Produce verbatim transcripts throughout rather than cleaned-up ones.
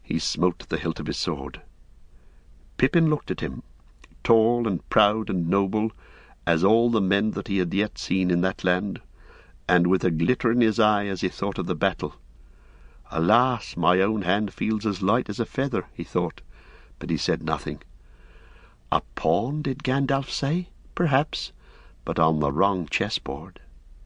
he smote the hilt of his sword. Pippin looked at him, tall and proud and noble as all the men that he had yet seen in that land, and with a glitter in his eye as he thought of the battle. Alas, my own hand feels as light as a feather, he thought, but he said nothing. A pawn, did Gandalf say? Perhaps, but on the wrong chessboard.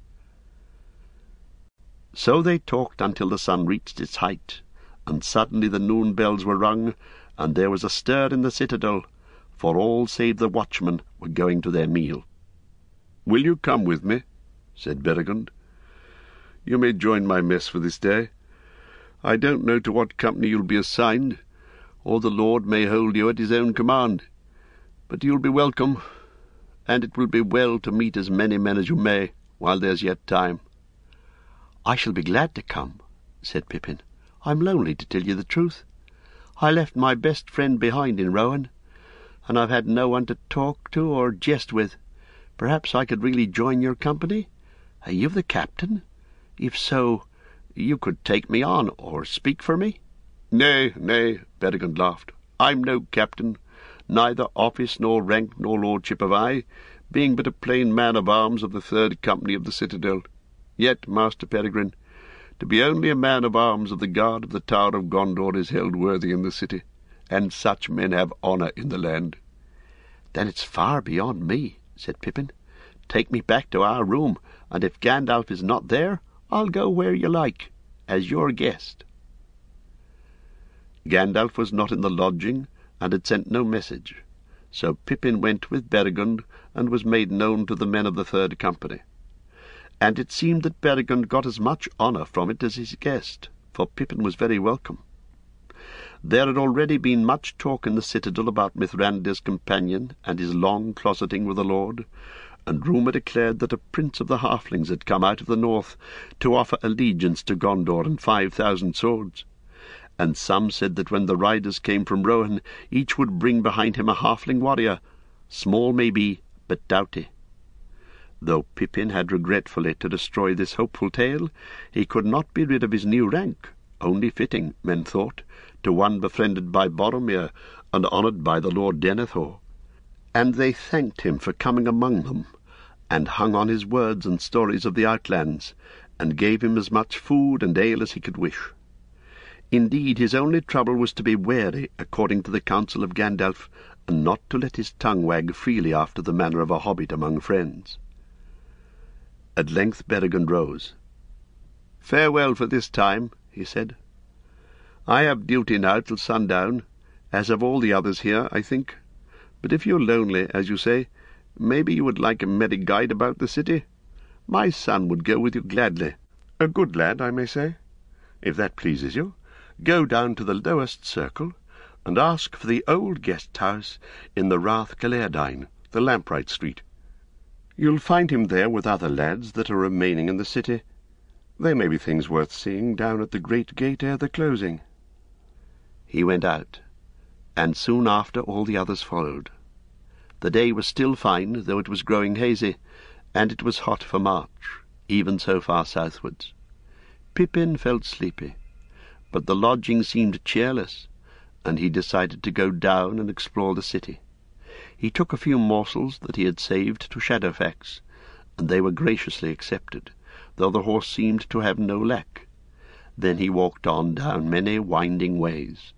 So they talked until the sun reached its height, and suddenly the noon bells were rung, and there was a stir in the citadel, for all save the watchmen were going to their meal. "Will you come with me?" said Beregond. "You may join my mess for this day. I don't know to what company you'll be assigned, or the Lord may hold you at his own command, but you'll be welcome, and it will be well to meet as many men as you may, while there's yet time." "I shall be glad to come," said Pippin. "I'm lonely, to tell you the truth. I left my best friend behind in Rohan, and I've had no one to talk to or jest with. Perhaps I could really join your company? Are you the captain? If so, you could take me on, or speak for me." "Nay, nay," Beregond laughed. "I'm no captain, neither office nor rank nor lordship have I, being but a plain man-of-arms of the third company of the citadel. Yet, Master Peregrine, to be only a man-of-arms of the guard of the Tower of Gondor is held worthy in the city, and such men have honour in the land." "Then it's far beyond me," said Pippin. "Take me back to our room, and if Gandalf is not there, I'll go where you like, as your guest." Gandalf was not in the lodging, and had sent no message, so Pippin went with Beregond, and was made known to the men of the third company. And it seemed that Beregond got as much honour from it as his guest, for Pippin was very welcome. There had already been much talk in the citadel about Mithrandir's companion and his long closeting with the Lord, and rumour declared that a prince of the halflings had come out of the north to offer allegiance to Gondor and five thousand swords. And some said that when the riders came from Rohan, each would bring behind him a halfling warrior, small maybe, but doughty. Though Pippin had regretfully to destroy this hopeful tale, he could not be rid of his new rank, only fitting, men thought, to one befriended by Boromir and honoured by the Lord Denethor. And they thanked him for coming among them, and hung on his words and stories of the outlands, and gave him as much food and ale as he could wish. Indeed, his only trouble was to be wary, according to the counsel of Gandalf, and not to let his tongue wag freely after the manner of a hobbit among friends. At length Beregond rose. "Farewell for this time," he said. "I have duty now till sundown, as have all the others here, I think. But if you're lonely, as you say, maybe you would like a merry guide about the city. My son would go with you gladly. A good lad, I may say. If that pleases you, go down to the lowest circle, and ask for the old guest-house in the Rath Galerdine, the Lamplight Street. You'll find him there with other lads that are remaining in the city. There may be things worth seeing down at the great gate ere the closing." He went out, and soon after all the others followed. The day was still fine, though it was growing hazy, and it was hot for March, even so far southwards. Pippin felt sleepy, but the lodging seemed cheerless, and he decided to go down and explore the city. He took a few morsels that he had saved to Shadowfax, and they were graciously accepted, though the horse seemed to have no lack. Then he walked on down many winding ways.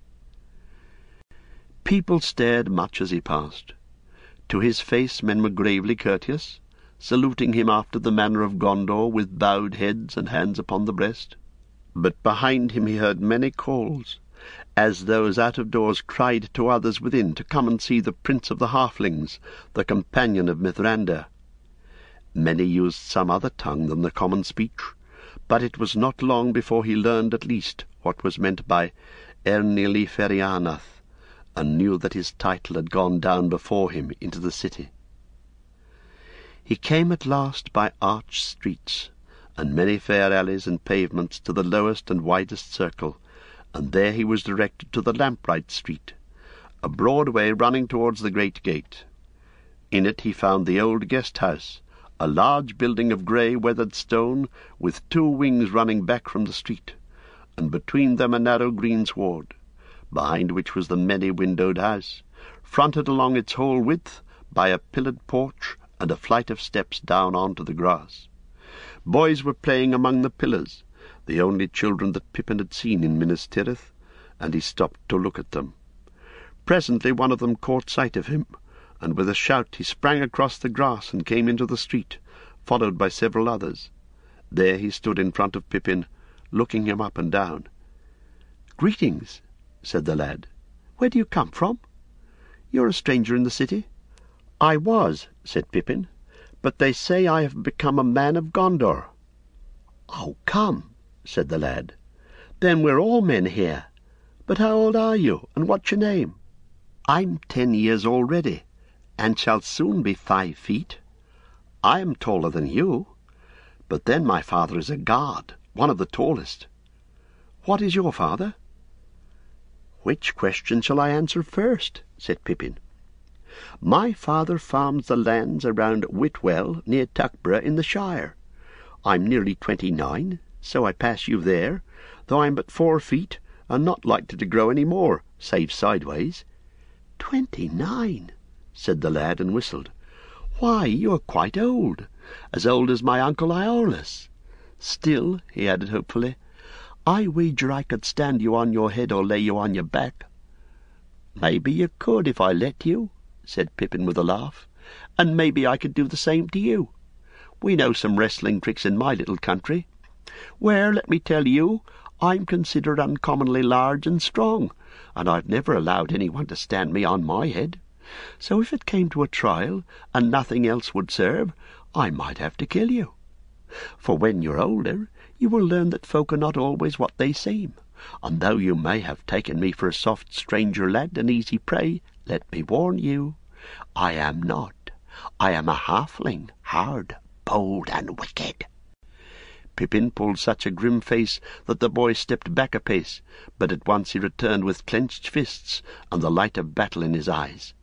People stared much as he passed. To his face men were gravely courteous, saluting him after the manner of Gondor with bowed heads and hands upon the breast. But behind him he heard many calls, as those out of doors cried to others within to come and see the Prince of the Halflings, the companion of Mithrandir. Many used some other tongue than the common speech, but it was not long before he learned at least what was meant by Ernili Ferianath, and knew that his title had gone down before him into the city. He came at last by arched streets, and many fair alleys and pavements to the lowest and widest circle, and there he was directed to the Lamplight Street, a broad way running towards the great gate. In it he found the old guest-house, a large building of grey weathered stone, with two wings running back from the street, and between them a narrow greensward, behind which was the many-windowed house, fronted along its whole width by a pillared porch and a flight of steps down onto the grass. Boys were playing among the pillars, the only children that Pippin had seen in Minas Tirith, and he stopped to look at them. Presently one of them caught sight of him, and with a shout he sprang across the grass and came into the street, followed by several others. There he stood in front of Pippin, looking him up and down. "Greetings," said the lad. "Where do you come from? You're a stranger in the city." "I was," said Pippin, "but they say I have become a man of Gondor." "Oh, come," said the lad. "Then we're all men here. But how old are you, and what's your name?" "I'm ten years already, and shall soon be five feet. I am taller than you, but then my father is a guard, one of the tallest." "What is your father?" "Which question shall I answer first?" said Pippin. "My father farms the lands around Whitwell, near Tuckborough in the Shire. I'm nearly twenty-nine, so I pass you there, though I'm but four feet, and not likely to grow any more, save sideways." "Twenty-nine," said the lad, and whistled. "Why, you're quite old, as old as my uncle Iolaus. Still," he added hopefully, "I wager I could stand you on your head or lay you on your back." "Maybe you could if I let you," said Pippin with a laugh, "and maybe I could do the same to you. We know some wrestling tricks in my little country, where, let me tell you, I'm considered uncommonly large and strong, and I've never allowed anyone to stand me on my head. So if it came to a trial, and nothing else would serve, I might have to kill you. For when you're older, you will learn that folk are not always what they seem, and though you may have taken me for a soft stranger lad and easy prey, let me warn you, I am not. I am a halfling, hard, bold, and wicked." Pippin pulled such a grim face that the boy stepped back a pace, but at once he returned with clenched fists and the light of battle in his eyes.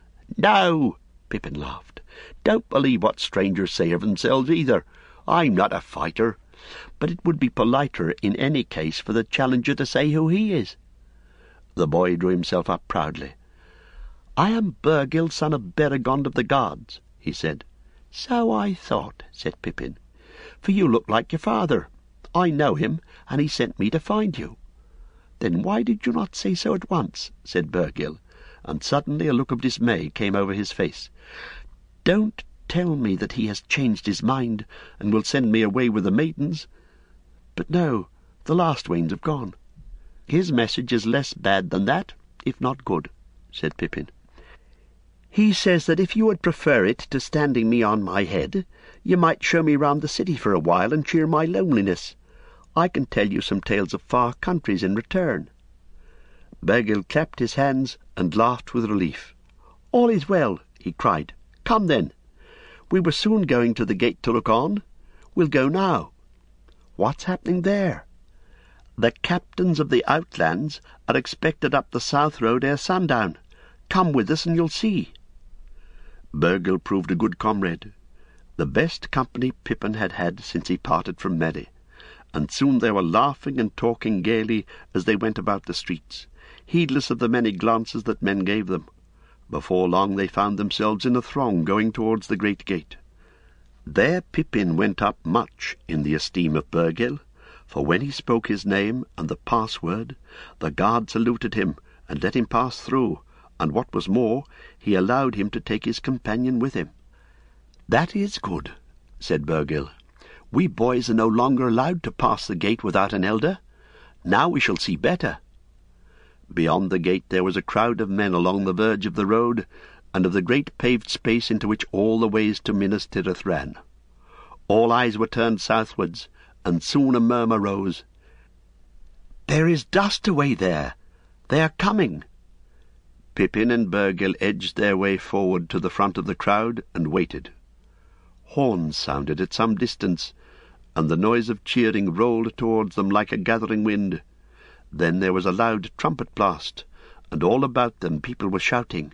"No," Pippin laughed. "Don't believe what strangers say of themselves either. I'm not a fighter, but it would be politer in any case for the challenger to say who he is." The boy drew himself up proudly. "I am Burgil, son of Beregond of the Gods," he said. "So I thought," said Pippin, "for you look like your father. I know him, and he sent me to find you." "Then why did you not say so at once?" said Burgil, and suddenly a look of dismay came over his face. "Don't tell me that he has changed his mind, and will send me away with the maidens. But no, the last wains have gone." "His message is less bad than that, if not good," said Pippin. "He says that if you would prefer it to standing me on my head, you might show me round the city for a while and cheer my loneliness. I can tell you some tales of far countries in return." Burgil clapped his hands and laughed with relief. "All is well," he cried. "Come then. We were soon going to the gate to look on. We'll go now." "What's happening there?" "The captains of the Outlands are expected up the south road ere sundown. Come with us and you'll see." Burgil proved a good comrade, the best company Pippin had had since he parted from Merry, and soon they were laughing and talking gaily as they went about the streets, heedless of the many glances that men gave them. Before long they found themselves in a throng going towards the great gate. There Pippin went up much in the esteem of Burgil, for when he spoke his name and the password, the guard saluted him and let him pass through, and what was more, he allowed him to take his companion with him. "That is good," said Burgil. "We boys are no longer allowed to pass the gate without an elder. Now we shall see better." Beyond the gate there was a crowd of men along the verge of the road, and of the great paved space into which all the ways to Minas Tirith ran. All eyes were turned southwards, and soon a murmur rose. "There is dust away there. They are coming." Pippin and Burgil edged their way forward to the front of the crowd and waited. Horns sounded at some distance, and the noise of cheering rolled towards them like a gathering wind. Then there was a loud trumpet blast, and all about them people were shouting.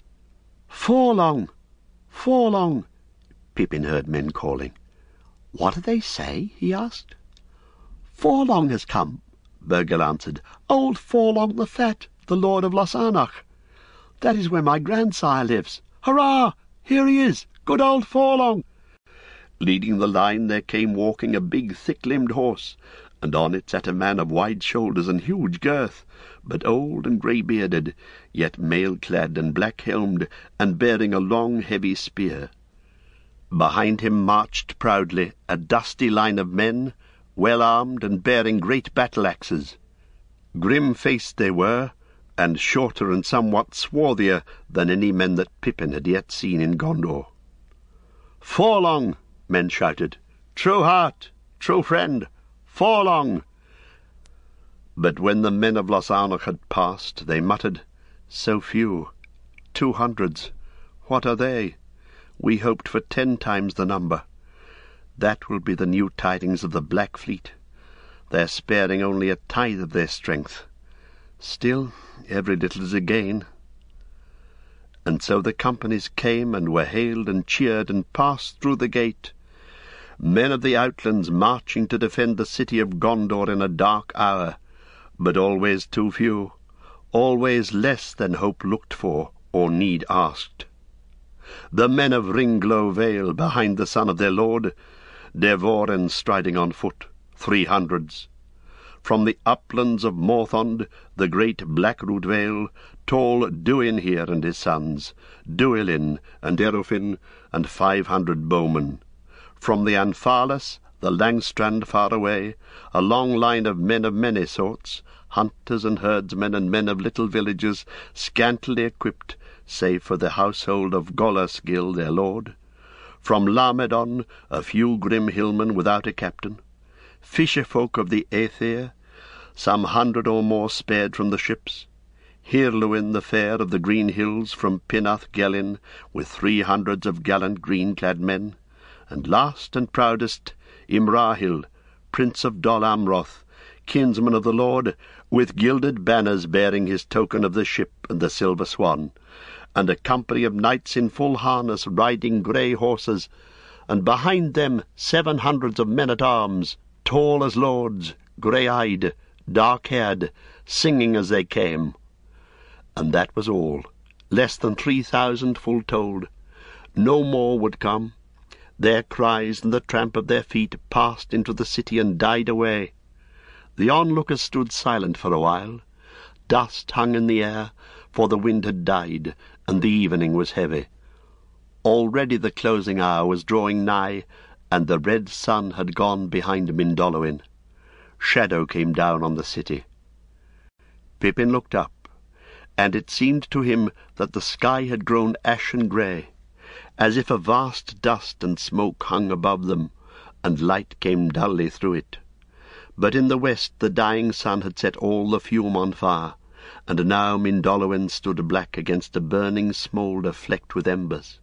"Forlong! Forlong!" Pippin heard men calling. "What do they say?" he asked. "Forlong has come," Burgil answered. "Old Forlong the Fat. the Lord of Lossarnoch. That is where my grandsire lives. Hurrah! Here he is, good old Forlong!" Leading the line there came walking a big thick-limbed horse, and on it sat a man of wide shoulders and huge girth, but old and grey-bearded, yet mail-clad and black-helmed, and bearing a long heavy spear. Behind him marched proudly a dusty line of men, well armed and bearing great battle-axes. Grim-faced they were, and shorter and somewhat swarthier than any men that Pippin had yet seen in Gondor. "Forlong!" men shouted. "True heart, true friend, Forlong!" But when the men of Lossarnoch had passed, they muttered, "So few, two hundreds, what are they? We hoped for ten times the number. That will be the new tidings of the Black Fleet. They are sparing only a tithe of their strength. Still, every little is a gain." And so the companies came and were hailed and cheered and passed through the gate, men of the outlands marching to defend the city of Gondor in a dark hour, but always too few, always less than hope looked for or need asked. The men of Ringglow Vale behind the son of their lord, Devoren striding on foot, three hundreds. From the uplands of Morthond, the great Blackroot Vale, tall Duinhir and his sons, Duilin and Erufin, and five hundred bowmen. From the Anfalas, the Langstrand far away, a long line of men of many sorts, hunters and herdsmen and men of little villages, scantily equipped, save for the household of Golasgill their lord. From Lamedon, a few grim hillmen without a captain. Fisher-folk of the Aether, some hundred or more spared from the ships. Hirluin the fair of the green hills from Pinath Gelin, with three hundreds of gallant green-clad men. And last and proudest, Imrahil, prince of Dol Amroth, kinsman of the Lord, with gilded banners bearing his token of the ship and the silver swan, and a company of knights in full harness riding grey horses, and behind them seven hundreds of men-at-arms, tall as lords, grey-eyed, dark-haired, singing as they came. And that was all, less than three thousand full told. No more would come. Their cries and the tramp of their feet passed into the city and died away. The onlookers stood silent for a while. Dust hung in the air, for the wind had died, and the evening was heavy. Already the closing hour was drawing nigh, and the red sun had gone behind Mindolluin. Shadow came down on the city. Pippin looked up, and it seemed to him that the sky had grown ashen grey, as if a vast dust and smoke hung above them, and light came dully through it. But in the west the dying sun had set all the fume on fire, and now Mindolluin stood black against a burning smoulder flecked with embers.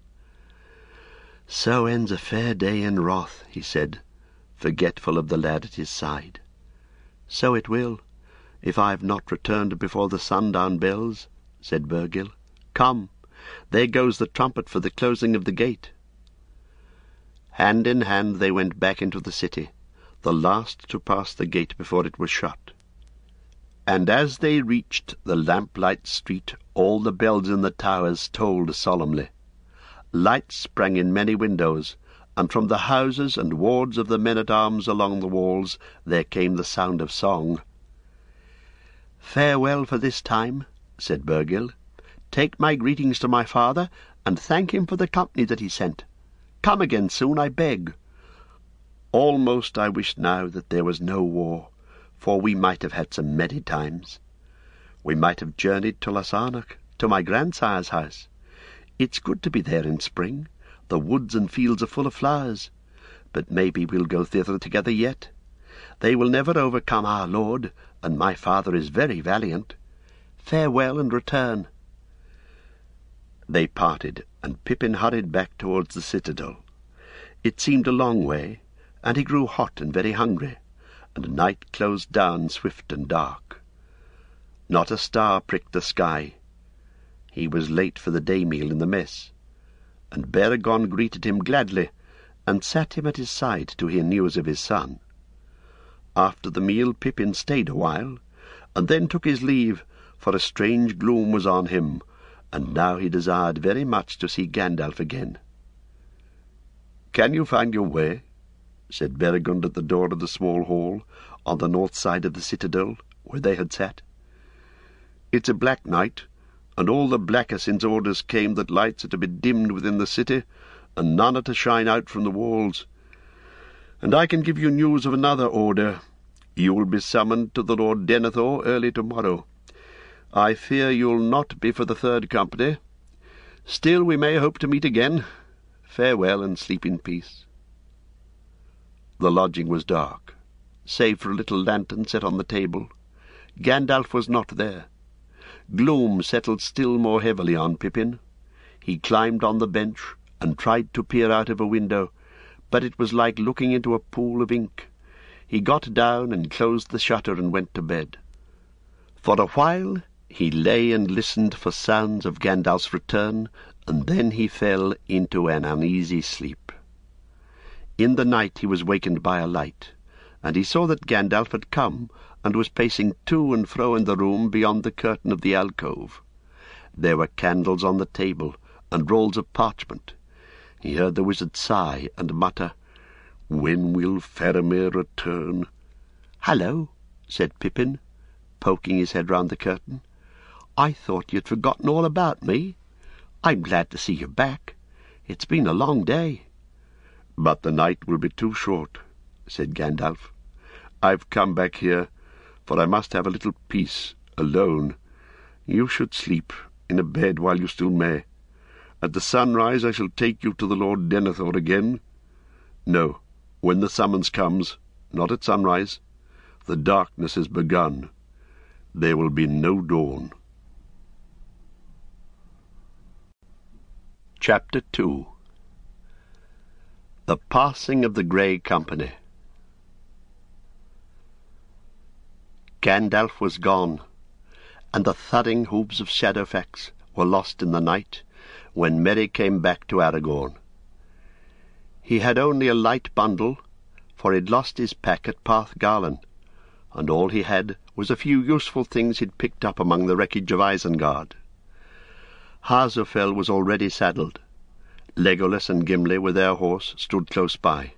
"So ends a fair day in wrath," he said, forgetful of the lad at his side. "So it will, if I have not returned before the sundown bells," said Bergil. "Come, there goes the trumpet for the closing of the gate." Hand in hand they went back into the city, the last to pass the gate before it was shut. And as they reached the lamplight street, all the bells in the towers tolled solemnly. Lights sprang in many windows, and from the houses and wards of the men-at-arms along the walls there came the sound of song. "Farewell for this time," said Bergil. "Take my greetings to my father, and thank him for the company that he sent. Come again soon, I beg. Almost I wish now that there was no war, for we might have had some merry times. We might have journeyed to Lossarnoch, to my grandsire's house. It's good to be there in spring. The woods and fields are full of flowers. But maybe we'll go thither together yet. They will never overcome our lord, and my father is very valiant. Farewell and return." They parted, and Pippin hurried back towards the citadel. It seemed a long way, and he grew hot and very hungry, and night closed down swift and dark. Not a star pricked the sky. He was late for the day meal in the mess, and Beregond greeted him gladly, and sat him at his side to hear news of his son. After the meal Pippin stayed a while, and then took his leave, for a strange gloom was on him, and now he desired very much to see Gandalf again. "Can you find your way?" said Beregund at the door of the small hall on the north side of the citadel, where they had sat. "It's a black night, and all the blacker since orders came that lights are to be dimmed within the city, and none are to shine out from the walls. And I can give you news of another order. You will be summoned to the Lord Denethor early tomorrow. I fear you'll not be for the third company. Still we may hope to meet again. Farewell, and sleep in peace." The lodging was dark, save for a little lantern set on the table. Gandalf was not there. Gloom settled still more heavily on Pippin. He climbed on the bench and tried to peer out of a window, but it was like looking into a pool of ink. He got down and closed the shutter and went to bed. For a while he lay and listened for sounds of Gandalf's return, and then he fell into an uneasy sleep. In the night he was wakened by a light, and he saw that Gandalf had come and was pacing to and fro in the room beyond the curtain of the alcove. There were candles on the table, and rolls of parchment. He heard the wizard sigh and mutter, "When will Faramir return?" "Hallo," said Pippin, poking his head round the curtain. "I thought you'd forgotten all about me. I'm glad to see you back. It's been a long day." "But the night will be too short," said Gandalf. "I've come back here, for I must have a little peace, alone. You should sleep in a bed while you still may. At the sunrise I shall take you to the Lord Denethor again. No, when the summons comes, not at sunrise. The darkness has begun. There will be no dawn." Chapter two. The Passing of the Grey Company. Gandalf was gone, and the thudding hoofs of Shadowfax were lost in the night when Merry came back to Aragorn. He had only a light bundle, for he'd lost his pack at Parth Galen, and all he had was a few useful things he'd picked up among the wreckage of Isengard. Harzofel was already saddled. Legolas and Gimli, with their horse, stood close by.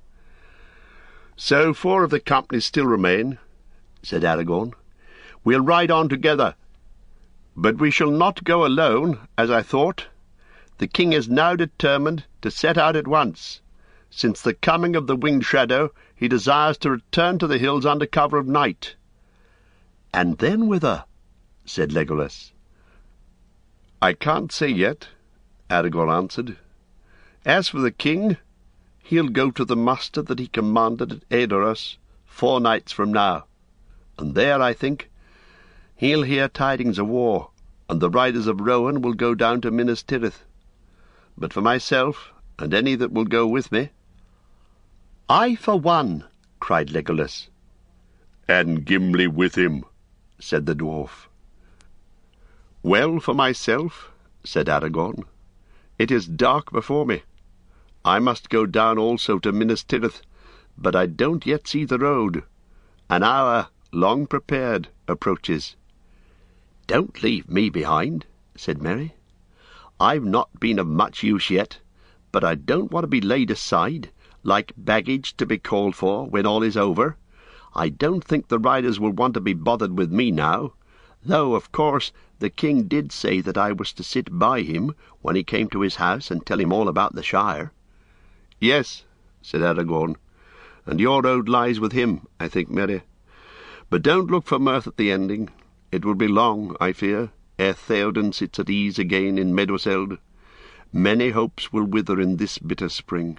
"So four of the company still remain," said Aragorn. "We'll ride on together. But we shall not go alone, as I thought. The king is now determined to set out at once. Since the coming of the Winged Shadow, he desires to return to the hills under cover of night." "And then whither?" said Legolas. "I can't say yet," Aragorn answered. "As for the king, he'll go to the muster that he commanded at Edoras four nights from now, and there, I think, he'll hear tidings of war, and the riders of Rohan will go down to Minas Tirith. But for myself, and any that will go with me—" "I for one," cried Legolas. "And Gimli with him," said the dwarf. "Well, for myself," said Aragorn, "it is dark before me. I must go down also to Minas Tirith, but I don't yet see the road. An hour, long prepared, approaches." "Don't leave me behind," said Merry. "I've not been of much use yet, but I don't want to be laid aside, like baggage to be called for when all is over. I don't think the riders will want to be bothered with me now, though, of course, the king did say that I was to sit by him when he came to his house and tell him all about the Shire." "Yes," said Aragorn, "and your road lies with him, I think, Merry. But don't look for mirth at the ending. It will be long, I fear, ere Theoden sits at ease again in Meduseld. Many hopes will wither in this bitter spring."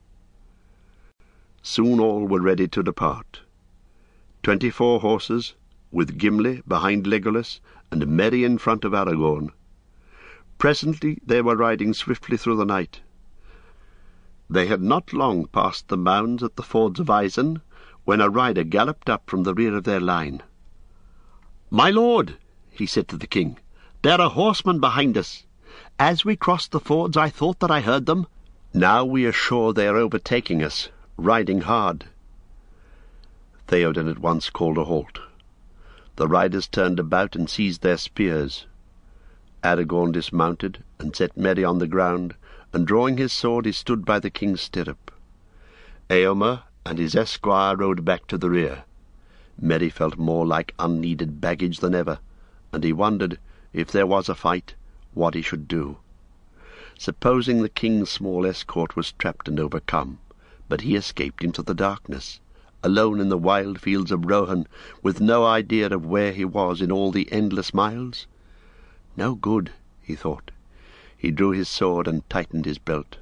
Soon all were ready to depart. Twenty-four horses, with Gimli behind Legolas and Merry in front of Aragorn. Presently they were riding swiftly through the night. They had not long passed the mounds at the fords of Isen, when a rider galloped up from the rear of their line. "My lord," he said to the king, "there are horsemen behind us. As we crossed the fords I thought that I heard them. Now we are sure they are overtaking us, riding hard." Theoden at once called a halt. The riders turned about and seized their spears. Aragorn dismounted and set Merry on the ground, and drawing his sword he stood by the king's stirrup. Eomer and his esquire rode back to the rear. Merry felt more like unneeded baggage than ever, and he wondered, if there was a fight, what he should do. Supposing the king's small escort was trapped and overcome, but he escaped into the darkness, alone in the wild fields of Rohan, with no idea of where he was in all the endless miles? No good, he thought. He drew his sword and tightened his belt.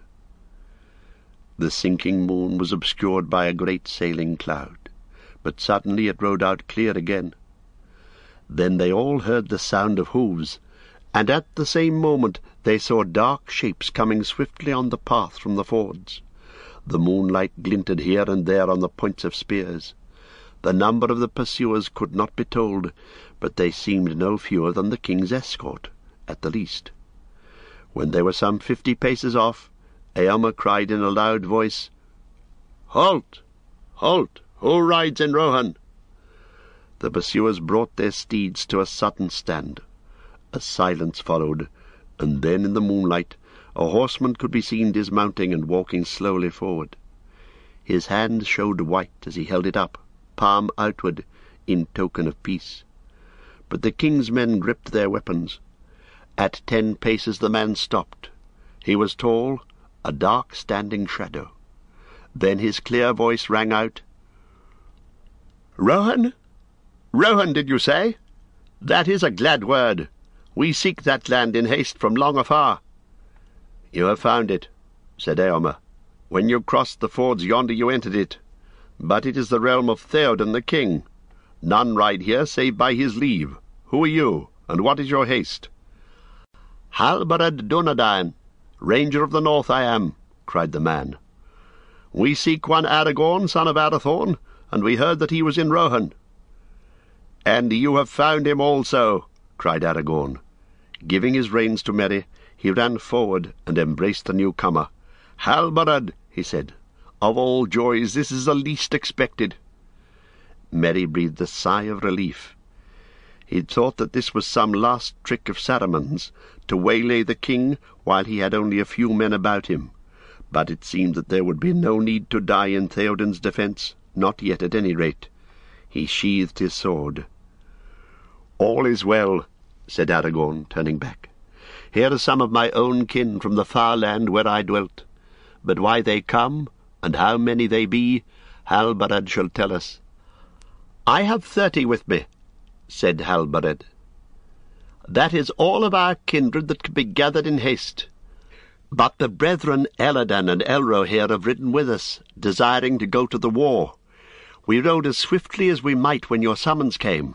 The sinking moon was obscured by a great sailing cloud, but suddenly it rode out clear again. Then they all heard the sound of hoofs, and at the same moment they saw dark shapes coming swiftly on the path from the fords. The moonlight glinted here and there on the points of spears. The number of the pursuers could not be told, but they seemed no fewer than the king's escort, at the least. When they were some fifty paces off, Eomer cried in a loud voice, "Halt! Halt! Who rides in Rohan?" The pursuers brought their steeds to a sudden stand. A silence followed, and then in the moonlight a horseman could be seen dismounting and walking slowly forward. His hand showed white as he held it up, palm outward, in token of peace. But the king's men gripped their weapons. At ten paces the man stopped. He was tall, a dark standing shadow. Then his clear voice rang out, "Rohan? Rohan, did you say? That is a glad word. We seek that land in haste from long afar." "You have found it," said Eomer. "When you crossed the fords yonder you entered it. But it is the realm of Theoden the king. None ride here save by his leave. Who are you, and what is your haste?" "Halbarad Dunedain, ranger of the north I am," cried the man. "We seek one Aragorn, son of Arathorn, and we heard that he was in Rohan." "And you have found him also," cried Aragorn. Giving his reins to Merry, he ran forward and embraced the newcomer. "Halbarad," he said, "of all joys this is the least expected." Merry breathed a sigh of relief. He thought that this was some last trick of Saruman's, to waylay the king while he had only a few men about him. But it seemed that there would be no need to die in Theoden's defence, not yet at any rate. He sheathed his sword. "All is well," said Aragorn, turning back. "Here are some of my own kin from the far land where I dwelt. But why they come, and how many they be, Halbarad shall tell us." "I have thirty with me," said Halbarad. "That is all of our kindred that could be gathered in haste. But the brethren Elladan and Elro here have ridden with us, desiring to go to the war. We rode as swiftly as we might when your summons came."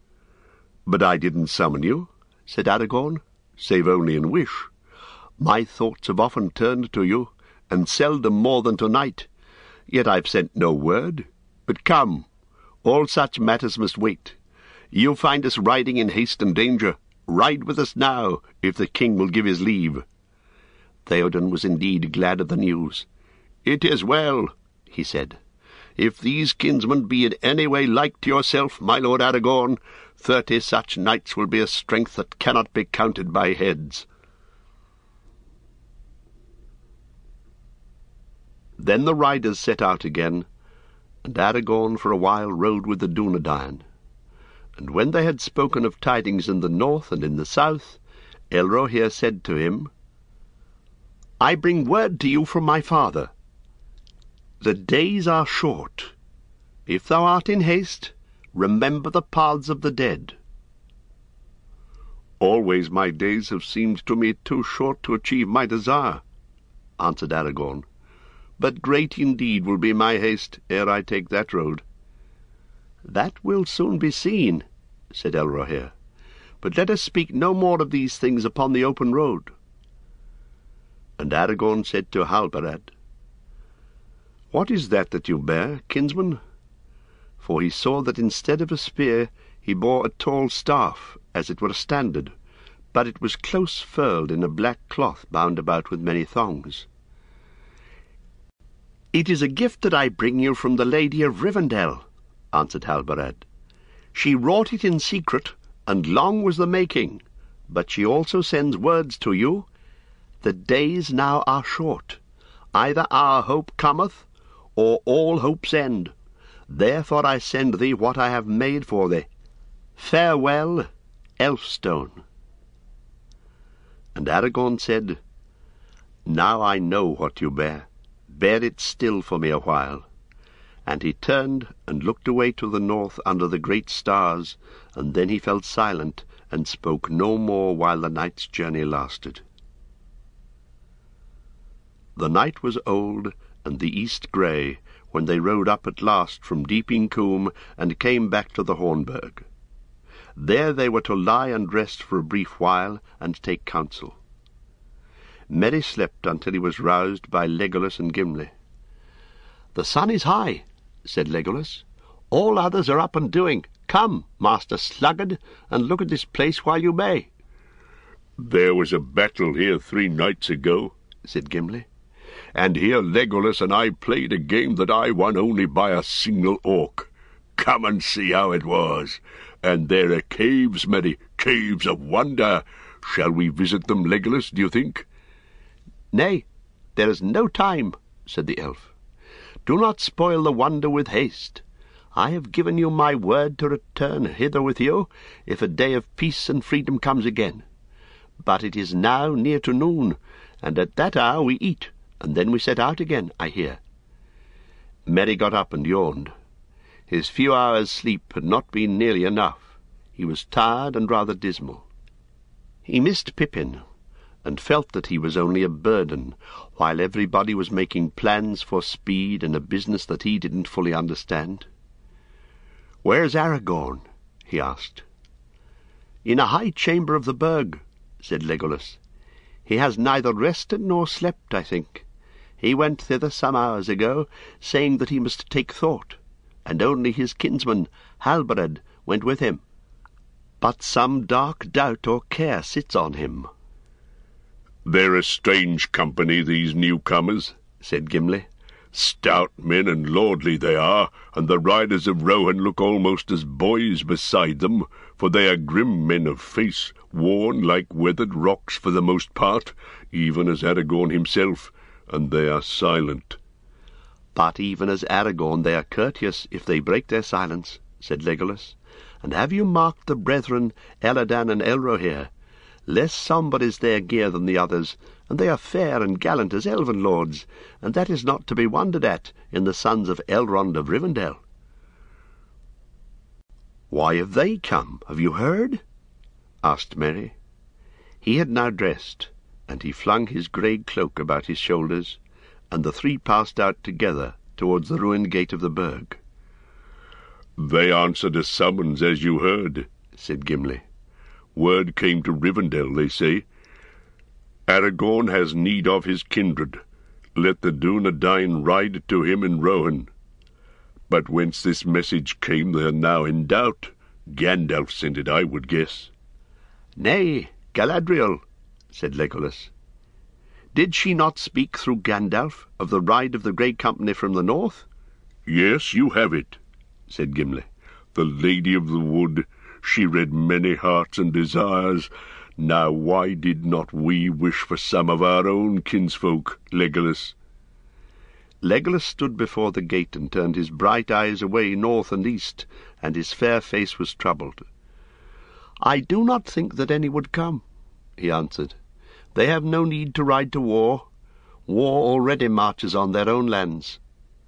"But I didn't summon you," said Aragorn, "save only in wish. My thoughts have often turned to you, and seldom more than tonight. Yet I've sent no word. But come, all such matters must wait. You find us riding in haste and danger. Ride with us now, if the king will give his leave." Theoden was indeed glad of the news. "It is well," he said. "If these kinsmen be in any way like to yourself, my lord Aragorn, thirty such knights will be a strength that cannot be counted by heads." Then the riders set out again, and Aragorn for a while rode with the Dunedain. And when they had spoken of tidings in the north and in the south, Elrohir said to him, "I bring word to you from my father. The days are short. If thou art in haste, remember the paths of the dead." "Always my days have seemed to me too short to achieve my desire," answered Aragorn. "But great indeed will be my haste ere I take that road." "That will soon be seen," said Elrohir. "But let us speak no more of these things upon the open road." And Aragorn said to Halbarad, "What is that that you bear, kinsman?" For he saw that instead of a spear he bore a tall staff, as it were a standard, but it was close furled in a black cloth bound about with many thongs. "It is a gift that I bring you from the Lady of Rivendell," answered Halbarad. She wrought it in secret, and long was the making, but she also sends words to you. The days now are short. Either our hope cometh, or all hope's end. Therefore I send thee what I have made for thee. Farewell, Elfstone. And Aragorn said, Now I know what you bear. Bear it still for me a while. And he turned and looked away to the north under the great stars, and then he fell silent, and spoke no more while the night's journey lasted. The night was old, and the east grey, when they rode up at last from Deeping Combe, and came back to the Hornburg. There they were to lie and rest for a brief while, and take counsel. Merry slept until he was roused by Legolas and Gimli. "The sun is high," said Legolas. "All others are up and doing. Come, Master Sluggard, and look at this place while you may." "There was a battle here three nights ago," said Gimli, "and here Legolas and I played a game that I won only by a single orc. Come and see how it was. And there are caves, Merry, caves of wonder. Shall we visit them, Legolas, do you think?" "Nay, there is no time," said the elf. "Do not spoil the wonder with haste. I have given you my word to return hither with you, if a day of peace and freedom comes again. But it is now near to noon, and at that hour we eat, and then we set out again, I hear." Merry got up and yawned. His few hours' sleep had not been nearly enough. He was tired and rather dismal. He missed Pippin, and felt that he was only a burden, while everybody was making plans for speed in a business that he didn't fully understand. "Where's Aragorn?" he asked. "In a high chamber of the Burg," said Legolas. "He has neither rested nor slept, I think. He went thither some hours ago, saying that he must take thought, and only his kinsman, Halbarad, went with him. But some dark doubt or care sits on him." "They're a strange company, these newcomers," said Gimli. "Stout men and lordly they are, and the riders of Rohan look almost as boys beside them, for they are grim men of face, worn like weathered rocks for the most part, even as Aragorn himself, and they are silent." "But even as Aragorn they are courteous if they break their silence," said Legolas. "And have you marked the brethren Eladan and Elrohir? Less sombre is their gear than the others, and they are fair and gallant as elven lords, and that is not to be wondered at in the sons of Elrond of Rivendell." "Why have they come? Have you heard?" asked Merry. He had now dressed, and he flung his grey cloak about his shoulders, and the three passed out together towards the ruined gate of the Burg. "They answered a summons, as you heard," said Gimli. "Word came to Rivendell, they say. Aragorn has need of his kindred. Let the Dunedain ride to him in Rohan. But whence this message came they are now in doubt. Gandalf sent it, I would guess." "Nay, Galadriel," said Legolas. "Did she not speak through Gandalf of the ride of the Grey Company from the north?" "Yes, you have it," said Gimli. "The Lady of the Wood, she read many hearts and desires. Now why did not we wish for some of our own kinsfolk, Legolas?" Legolas stood before the gate and turned his bright eyes away north and east, and his fair face was troubled. "I do not think that any would come," he answered. "They have no need to ride to war. War already marches on their own lands."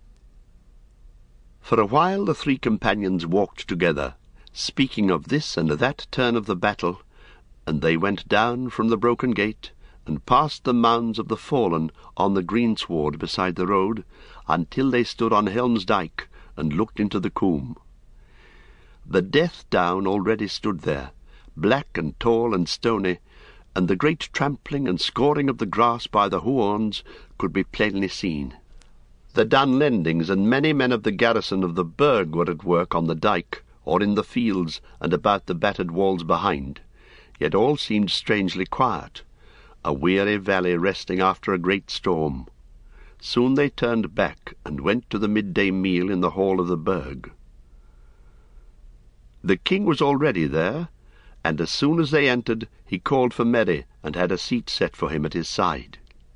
For a while the three companions walked together, speaking of this and that turn of the battle, and they went down from the broken gate, and past the mounds of the fallen on the greensward beside the road, until they stood on Helm's Dyke and looked into the Combe. The Death Down already stood there, black and tall and stony, and the great trampling and scoring of the grass by the Huorns could be plainly seen. The Dunlendings and many men of the garrison of the Burg were at work on the dyke, or in the fields and about the battered walls behind, yet all seemed strangely quiet, a weary valley resting after a great storm. Soon they turned back and went to the midday meal in the hall of the Burg. The king was already there, and as soon as they entered he called for Merry and had a seat set for him at his side.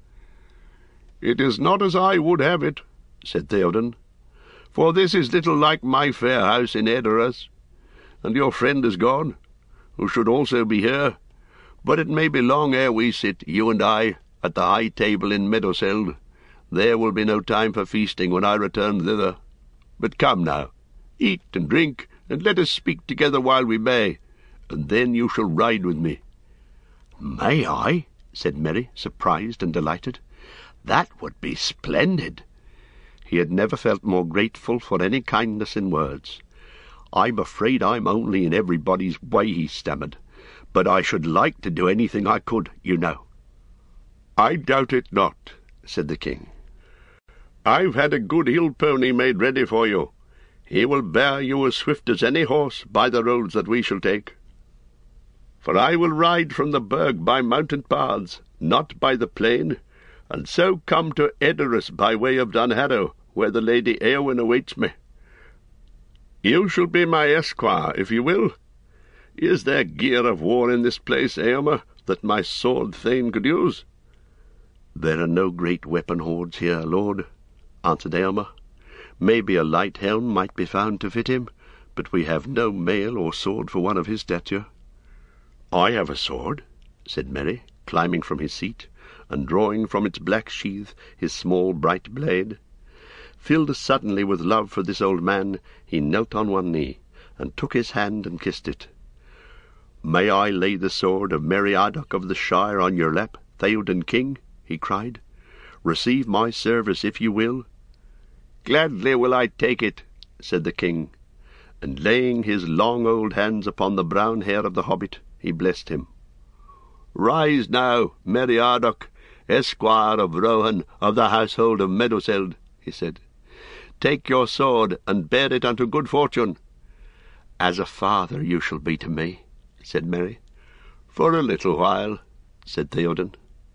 "It is not as I would have it," said Theoden, "for this is little like my fair house in Edoras, and your friend is gone, who should also be here, but it may be long ere we sit, you and I, at the high table in Meduseld. There will be no time for feasting when I return thither. But come now, eat and drink, and let us speak together while we may, and then you shall ride with me." "May I?" said Merry, surprised and delighted. "That would be splendid." He had never felt more grateful for any kindness in words. "I'm afraid I'm only in everybody's way," he stammered, "but I should like to do anything I could, you know." "I doubt it not," said the king. "I've had a good hill pony made ready for you. He will bear you as swift as any horse by the roads that we shall take. For I will ride from the Burg by mountain paths, not by the plain, and so come to Edoras by way of Dunharrow, where the Lady Eowyn awaits me. You shall be my esquire, if you will. Is there gear of war in this place, Eomer, that my sword thane could use?" "There are no great weapon hoards here, lord," answered Eomer. "Maybe a light helm might be found to fit him, but we have no mail or sword for one of his stature." "I have a sword," said Merry, climbing from his seat, and drawing from its black sheath his small bright blade. Filled suddenly with love for this old man, he knelt on one knee, and took his hand and kissed it. "May I lay the sword of Meriadoc of the Shire on your lap, Theoden King?" he cried. "Receive my service if you will." "Gladly will I take it," said the king, and laying his long old hands upon the brown hair of the hobbit, he blessed him. "Rise now, Meriadoc, esquire of Rohan of the household of Meduseld," he said. "Take your sword, and bear it unto good fortune." "As a father you shall be to me," said Merry. "For a little while," said Theoden.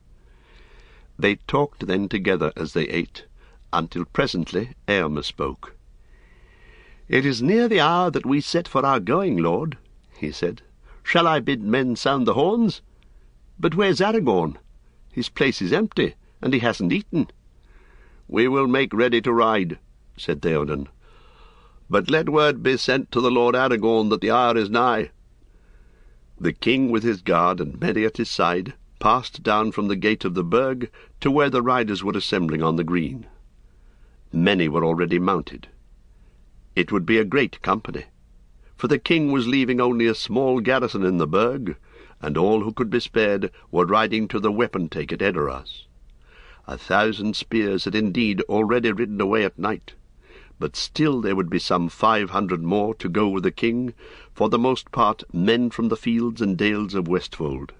They talked then together as they ate, until presently Eomer spoke. "It is near the hour that we set for our going, lord," he said. "Shall I bid men sound the horns? But where's Aragorn? His place is empty, and he hasn't eaten." "We will make ready to ride," said Theoden. "But let word be sent to the Lord Aragorn that the hour is nigh." The king with his guard and Merry at his side passed down from the gate of the Burg to where the riders were assembling on the green. Many were already mounted. It would be a great company, for the king was leaving only a small garrison in the Burg, and all who could be spared were riding to the weapon-take at Edoras. A thousand spears had indeed already ridden away at night, but still there would be some five hundred more to go with the king, for the most part men from the fields and dales of Westfold.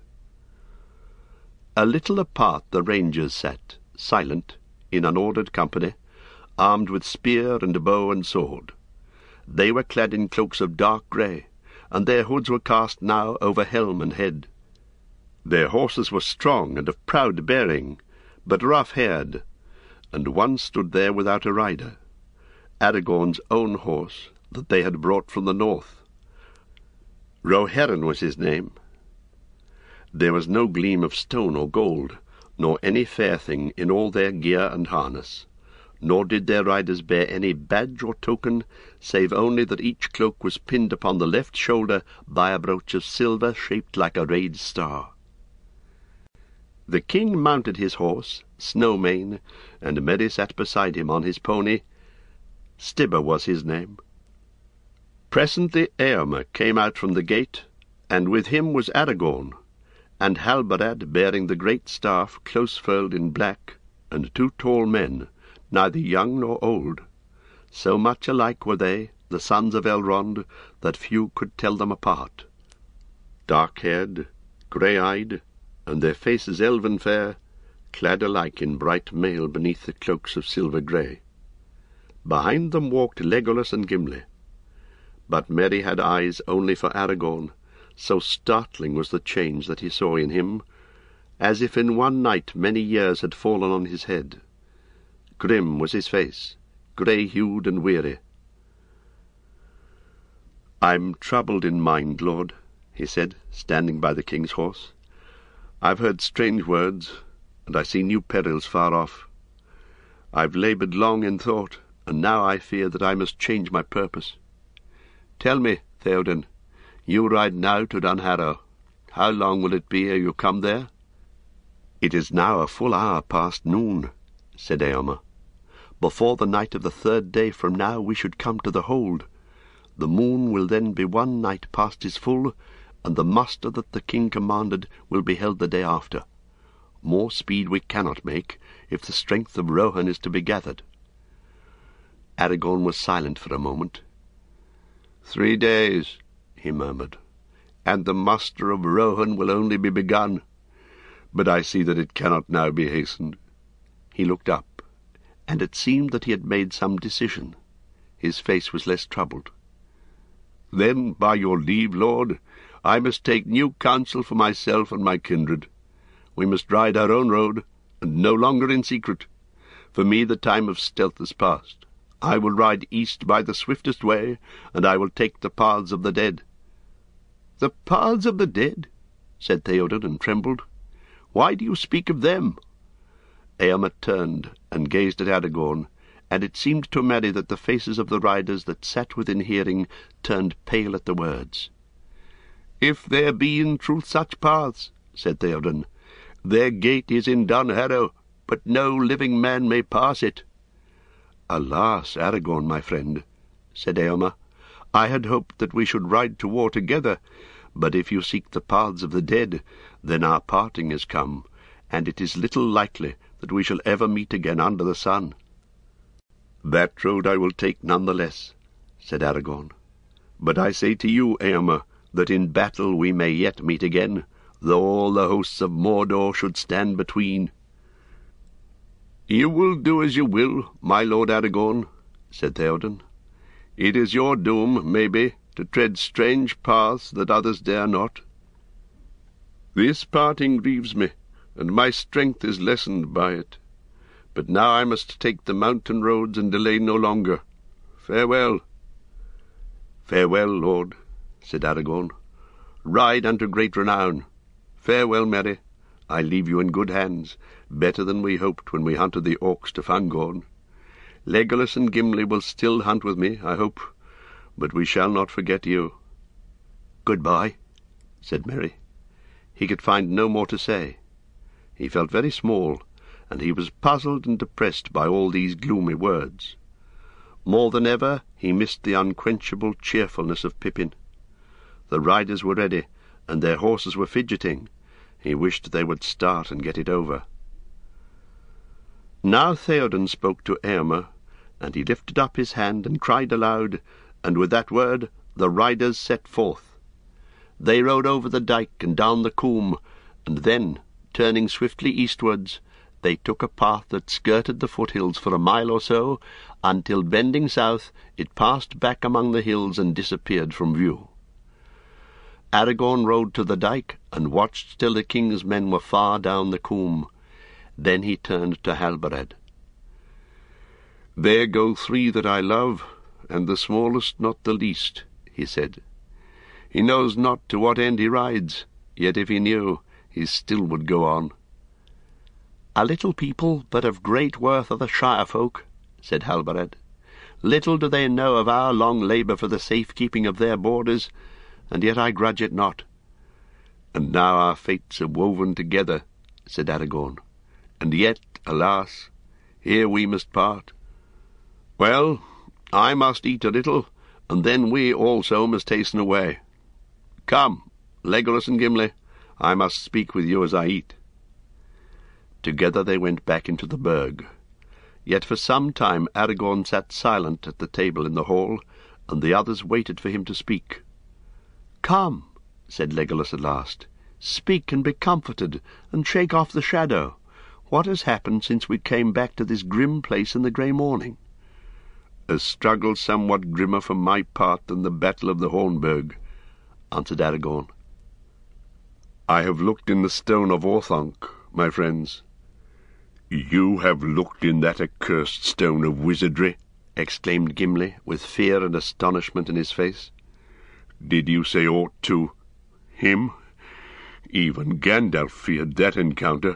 A little apart the rangers sat, silent, in unordered company, armed with spear and bow and sword. They were clad in cloaks of dark grey, and their hoods were cast now over helm and head. Their horses were strong and of proud bearing, but rough-haired, and one stood there without a rider, Aragorn's own horse that they had brought from the north. Rohirrim was his name. There was no gleam of stone or gold, nor any fair thing in all their gear and harness, nor did their riders bear any badge or token, save only that each cloak was pinned upon the left shoulder by a brooch of silver shaped like a rayed star. The king mounted his horse, Snowmane, and Merry sat beside him on his pony. Stibber was his name. Presently Eomer came out from the gate, and with him was Aragorn, and Halbarad bearing the great staff close furled in black, and two tall men, neither young nor old. So much alike were they, the sons of Elrond, that few could tell them apart. Dark-haired, grey-eyed, and their faces elven fair, clad alike in bright mail beneath the cloaks of silver grey. Behind them walked Legolas and Gimli. But Merry had eyes only for Aragorn, so startling was the change that he saw in him, as if in one night many years had fallen on his head. Grim was his face, grey-hued and weary. "I'm troubled in mind, lord," he said, standing by the king's horse. "I've heard strange words, and I see new perils far off. I've laboured long in thought, and now I fear that I must change my purpose. Tell me, Theoden, you ride now to Dunharrow. How long will it be ere you come there?" "It is now a full hour past noon," said Eomer. "Before the night of the third day from now we should come to the hold. The moon will then be one night past his full, and the muster that the king commanded will be held the day after. More speed we cannot make, if the strength of Rohan is to be gathered." Aragorn was silent for a moment. "Three days," he murmured, "and the muster of Rohan will only be begun. But I see that it cannot now be hastened." He looked up, and it seemed that he had made some decision. His face was less troubled. "Then, by your leave, lord, I must take new counsel for myself and my kindred. We must ride our own road, and no longer in secret. For me the time of stealth is past. I will ride east by the swiftest way, and I will take the paths of the dead." "The paths of the dead?" said Theoden, and trembled. "Why do you speak of them?" Eomer turned and gazed at Aragorn, and it seemed to Merry that the faces of the riders that sat within hearing turned pale at the words. "If there be in truth such paths," said Theoden, "their gate is in Dunharrow, but no living man may pass it." "Alas, Aragorn, my friend," said Eomer, "I had hoped that we should ride to war together, but if you seek the paths of the dead, then our parting is come, and it is little likely that we shall ever meet again under the sun." "That road I will take none the less," said Aragorn. "But I say to you, Eomer, that in battle we may yet meet again, though all the hosts of Mordor should stand between." "You will do as you will, my lord Aragorn," said Theoden. "It is your doom, maybe, to tread strange paths that others dare not. This parting grieves me, and my strength is lessened by it. But now I must take the mountain roads and delay no longer. Farewell." "Farewell, lord," said Aragorn. "Ride unto great renown. Farewell, Merry. I leave you in good hands, better than we hoped when we hunted the orcs to Fangorn. Legolas and Gimli will still hunt with me, I hope, but we shall not forget you." "Goodbye," said Merry. He could find no more to say. He felt very small, and he was puzzled and depressed by all these gloomy words. More than ever he missed the unquenchable cheerfulness of Pippin. The riders were ready, and their horses were fidgeting. He wished they would start and get it over. Now Theoden spoke to Eomer, and he lifted up his hand and cried aloud, and with that word the riders set forth. They rode over the dike and down the coombe, and then, turning swiftly eastwards, they took a path that skirted the foothills for a mile or so, until, bending south, it passed back among the hills and disappeared from view. Aragorn rode to the dike, and watched till the king's men were far down the coombe. Then he turned to Halbarad. "There go three that I love, and the smallest not the least," he said. "He knows not to what end he rides, yet if he knew, he still would go on." "A little people, but of great worth are the Shire folk," said Halbarad. "Little do they know of our long labour for the safe-keeping of their borders, and yet I grudge it not." "And now our fates are woven together," said Aragorn. "And yet, alas, here we must part. Well, I must eat a little, and then we also must hasten away. Come, Legolas and Gimli, I must speak with you as I eat." Together they went back into the burg. Yet for some time Aragorn sat silent at the table in the hall, and the others waited for him to speak. "Come," said Legolas at last, "speak and be comforted, and shake off the shadow. What has happened since we came back to this grim place in the grey morning?" "A struggle somewhat grimmer for my part than the battle of the Hornburg," answered Aragorn. "I have looked in the stone of Orthanc, my friends." "You have looked in that accursed stone of wizardry?" exclaimed Gimli, with fear and astonishment in his face. Did you say aught to him? Even Gandalf feared that encounter.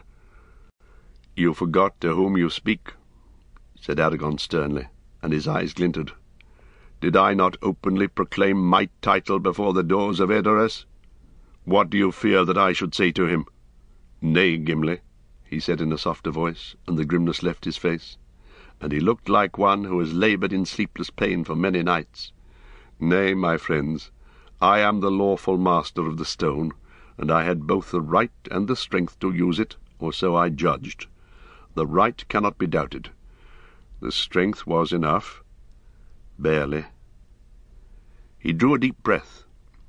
You forgot to whom you speak, said Aragorn sternly, and his eyes glinted. Did I not openly proclaim my title before the doors of Edoras? What do you fear that I should say to him? Nay, Gimli, he said in a softer voice, and the grimness left his face, and he looked like one who has laboured in sleepless pain for many nights. Nay, my friends, I am the lawful master of the stone, and I had both the right and the strength to use it, or so I judged. The right cannot be doubted. The strength was enough. Barely. He drew a deep breath.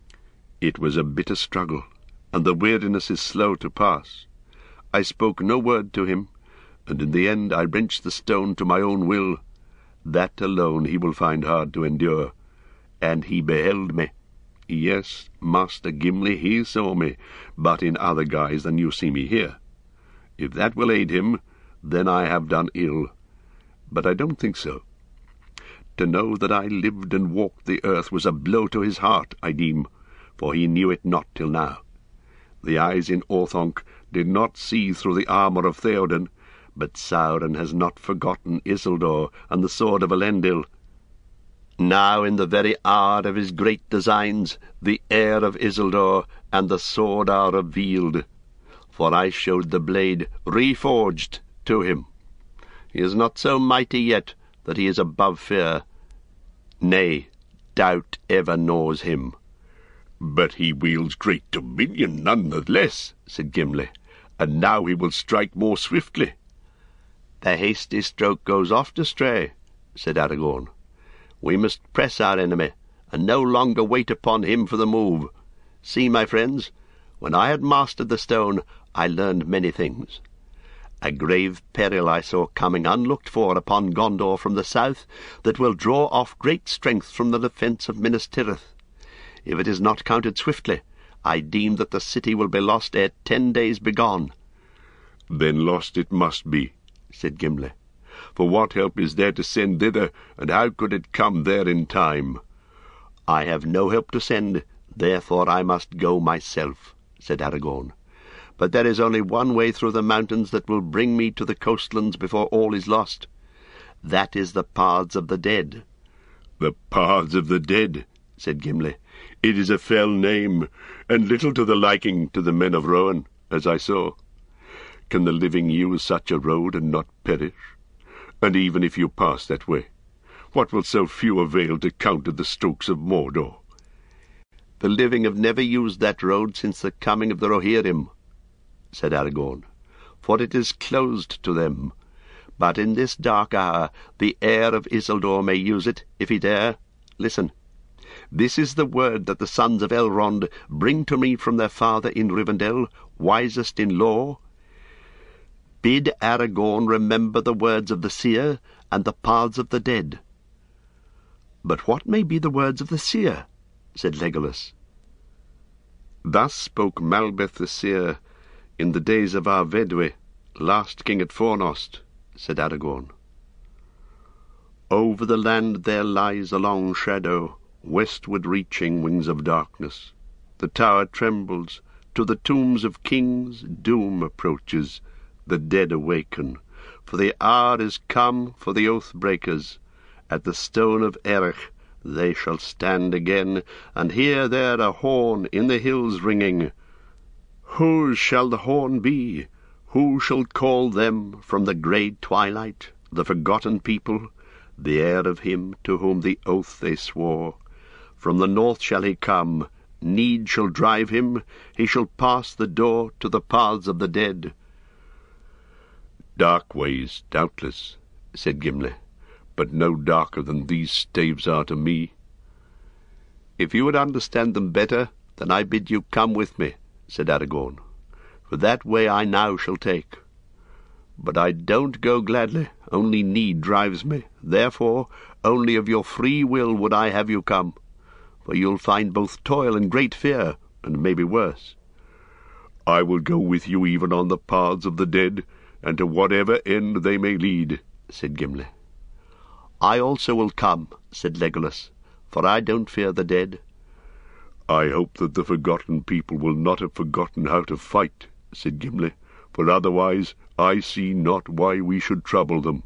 It was a bitter struggle, and the weariness is slow to pass. I spoke no word to him, and in the end I wrenched the stone to my own will. That alone he will find hard to endure. And he beheld me. Yes, Master Gimli, he saw me, but in other guise than you see me here. If that will aid him, then I have done ill. But I don't think so. To know that I lived and walked the earth was a blow to his heart, I deem, for he knew it not till now. The eyes in Orthanc did not see through the armour of Theoden, but Sauron has not forgotten Isildur and the sword of Elendil. Now, in the very hour of his great designs, the heir of Isildur and the sword are revealed, for I showed the blade reforged to him. He is not so mighty yet that he is above fear. Nay, doubt ever gnaws him. But he wields great dominion none the less, said Gimli, and now he will strike more swiftly. The hasty stroke goes oft astray, said Aragorn. We must press our enemy, and no longer wait upon him for the move. See, my friends, when I had mastered the stone, I learned many things. A grave peril I saw coming unlooked for upon Gondor from the south, that will draw off great strength from the defence of Minas Tirith. If it is not countered swiftly, I deem that the city will be lost ere ten days be gone. Then lost it must be, said Gimli. For what help is there to send thither, and how could it come there in time? I have no help to send, therefore I must go myself, said Aragorn. But there is only one way through the mountains that will bring me to the coastlands before all is lost. That is the paths of the dead. The paths of the dead, said Gimli. It is a fell name, and little to the liking to the men of Rohan, as I saw. Can the living use such a road and not perish? And even if you pass that way, what will so few avail to counter the strokes of Mordor? The living have never used that road since the coming of the Rohirrim, said Aragorn, for it is closed to them. But in this dark hour the heir of Isildur may use it, if he dare. Listen. This is the word that the sons of Elrond bring to me from their father in Rivendell, wisest in lore. Bid Aragorn remember the words of the seer and the paths of the dead. But what may be the words of the seer? Said Legolas. Thus spoke Malbeth the seer in the days of Arvedwi, last king at Fornost, said Aragorn. Over the land there lies a long shadow, westward reaching wings of darkness. The tower trembles, to the tombs of kings doom approaches, the dead awaken, for the hour is come for the oath-breakers. At the stone of Erech they shall stand again, and hear there a horn in the hills ringing. Whose shall the horn be? Who shall call them from the grey twilight, the forgotten people, the heir of him to whom the oath they swore? From the north shall he come, need shall drive him, he shall pass the door to the paths of the dead. Dark ways, doubtless, said Gimli, but no darker than these staves are to me. If you would understand them better, then I bid you come with me, said Aragorn, for that way I now shall take. But I don't go gladly, only need drives me. Therefore, only of your free will would I have you come, for you'll find both toil and great fear, and maybe worse. I will go with you even on the paths of the dead, and to whatever end they may lead, said Gimli. I also will come, said Legolas, for I don't fear the dead. "I hope that the forgotten people will not have forgotten how to fight," said Gimli, "for otherwise I see not why we should trouble them."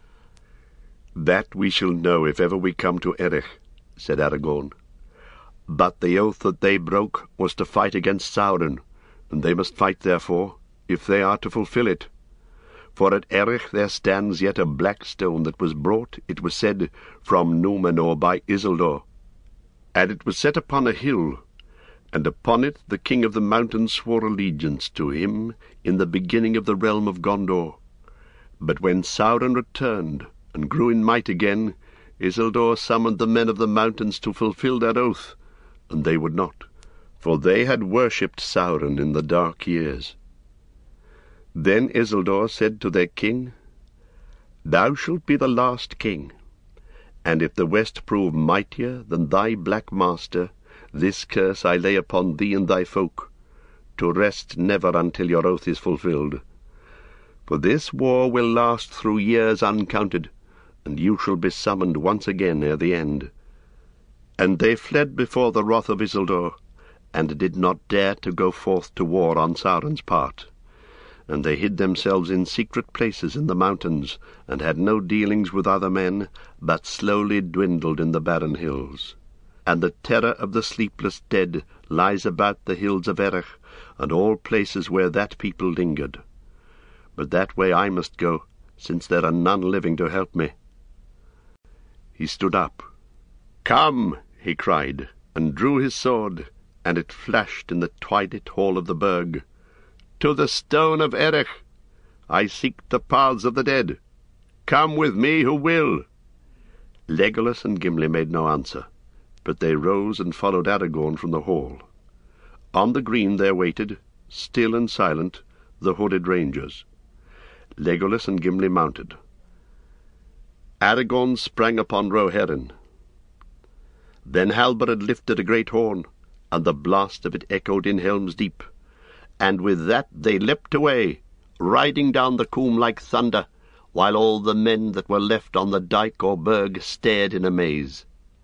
"That we shall know if ever we come to Erech," said Aragorn. "But the oath that they broke was to fight against Sauron, and they must fight therefore, if they are to fulfil it. For at Erech there stands yet a black stone that was brought, it was said, from Númenor by Isildur. And it was set upon a hill, and upon it the king of the mountains swore allegiance to him in the beginning of the realm of Gondor. But when Sauron returned, and grew in might again, Isildur summoned the men of the mountains to fulfil that oath, and they would not, for they had worshipped Sauron in the dark years. Then Isildur said to their king, Thou shalt be the last king, and if the west prove mightier than thy black master, this curse I lay upon thee and thy folk, to rest never until your oath is fulfilled. For this war will last through years uncounted, and you shall be summoned once again ere the end. And they fled before the wrath of Isildur, and did not dare to go forth to war on Sauron's part. And they hid themselves in secret places in the mountains, and had no dealings with other men, but slowly dwindled in the barren hills. And the terror of the sleepless dead lies about the hills of Erech, and all places where that people lingered. But that way I must go, since there are none living to help me. He stood up. Come, he cried, and drew his sword, and it flashed in the twilight hall of the burg. To the stone of Erech! I seek the paths of the dead. Come with me who will. Legolas and Gimli made no answer, but they rose and followed Aragorn from the hall. On the green there waited, still and silent, the hooded rangers. Legolas and Gimli mounted. Aragorn sprang upon Rohirrim. Then Halbarad lifted a great horn, and the blast of it echoed in Helm's Deep. And with that they leapt away, riding down the coombe like thunder, while all the men that were left on the dyke or burg stared in amaze.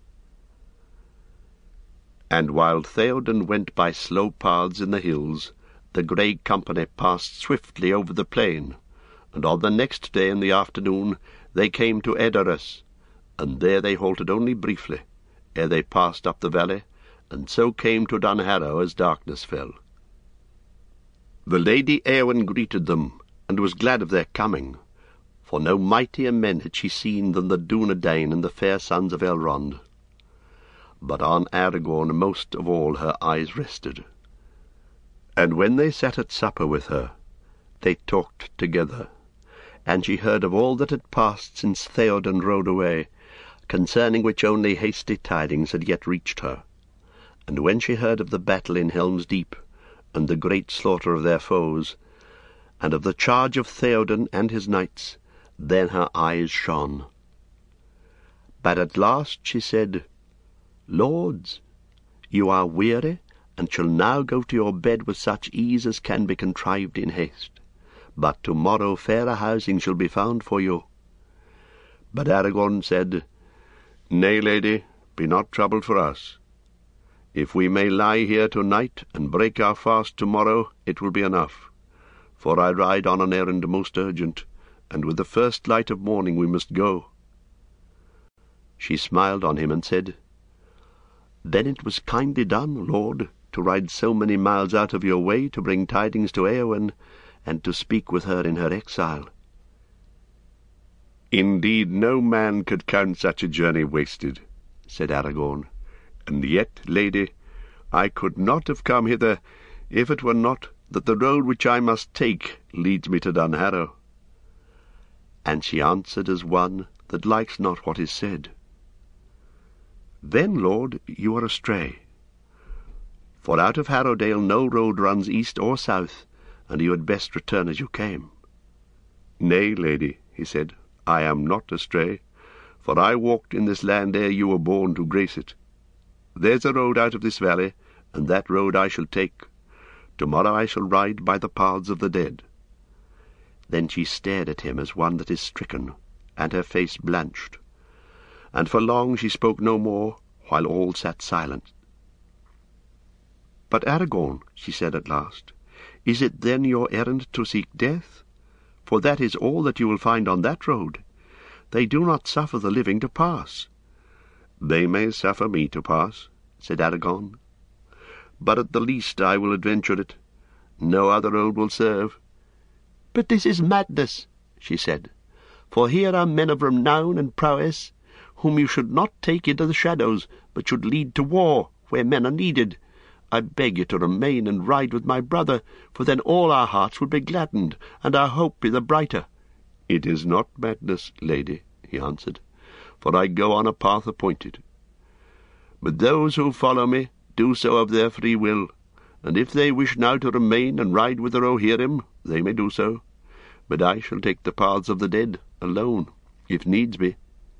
And while Theoden went by slow paths in the hills, the grey company passed swiftly over the plain, and on the next day in the afternoon they came to Edoras, and there they halted only briefly, ere they passed up the valley, and so came to Dunharrow as darkness fell. The Lady Éowyn greeted them, and was glad of their coming, for no mightier men had she seen than the Dunedain and the fair sons of Elrond. But on Aragorn most of all her eyes rested. And when they sat at supper with her, they talked together, and she heard of all that had passed since Theoden rode away, concerning which only hasty tidings had yet reached her. And when she heard of the battle in Helm's Deep, and the great slaughter of their foes, and of the charge of Theoden and his knights, then her eyes shone. But at last she said, Lords, you are weary, and shall now go to your bed with such ease as can be contrived in haste. But tomorrow fairer housing shall be found for you. But Aragorn said, Nay, lady, be not troubled for us. If we may lie here tonight and break our fast tomorrow, it will be enough. For I ride on an errand most urgent, and with the first light of morning we must go. She smiled on him and said, Then it was kindly done, Lord, to ride so many miles out of your way to bring tidings to Éowyn, and to speak with her in her exile. Indeed, no man could count such a journey wasted, said Aragorn. And yet, lady, I could not have come hither if it were not that the road which I must take leads me to Dunharrow. And she answered as one that likes not what is said. Then, Lord, you are astray. For out of Harrowdale no road runs east or south, and you had best return as you came. Nay, lady, he said, I am not astray, for I walked in this land ere you were born to grace it. There's a road out of this valley, and that road I shall take. Tomorrow I shall ride by the paths of the dead. Then she stared at him as one that is stricken, and her face blanched. And for long she spoke no more, while all sat silent. "But Aragorn," she said at last, "is it then your errand to seek death? For that is all that you will find on that road. They do not suffer the living to pass." "They may suffer me to pass," said Aragorn, "but at the least I will adventure it. No other road will serve." "But this is madness," she said, "for here are men of renown and prowess, whom you should not take into the shadows, but should lead to war, where men are needed. I beg you to remain and ride with my brother, for then all our hearts will be gladdened, and our hope be the brighter." "It is not madness, lady," he answered, "for I go on a path appointed. But those who follow me do so of their free will, and if they wish now to remain and ride with the Rohirrim, they may do so. But I shall take the paths of the dead, alone, if needs be."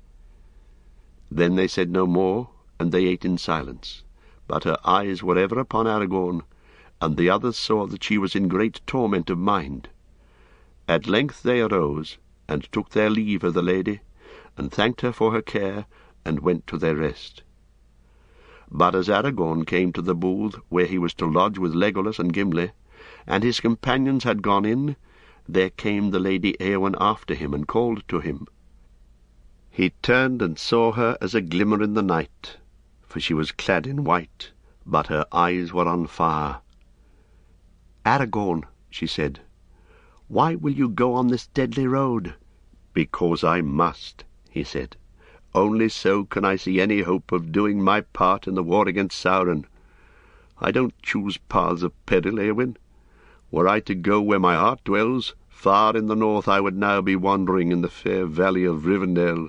Then they said no more, and they ate in silence, but her eyes were ever upon Aragorn, and the others saw that she was in great torment of mind. At length they arose, and took their leave of the lady, and thanked her for her care, and went to their rest. But as Aragorn came to the booth where he was to lodge with Legolas and Gimli, and his companions had gone in, there came the Lady Éowyn after him, and called to him. He turned and saw her as a glimmer in the night, for she was clad in white, but her eyes were on fire. "Aragorn," she said, "why will you go on this deadly road?" "Because I must," he said. "Only so can I see any hope of doing my part in the war against Sauron. I don't choose paths of peril, Éowyn. Were I to go where my heart dwells, far in the north I would now be wandering in the fair valley of Rivendell."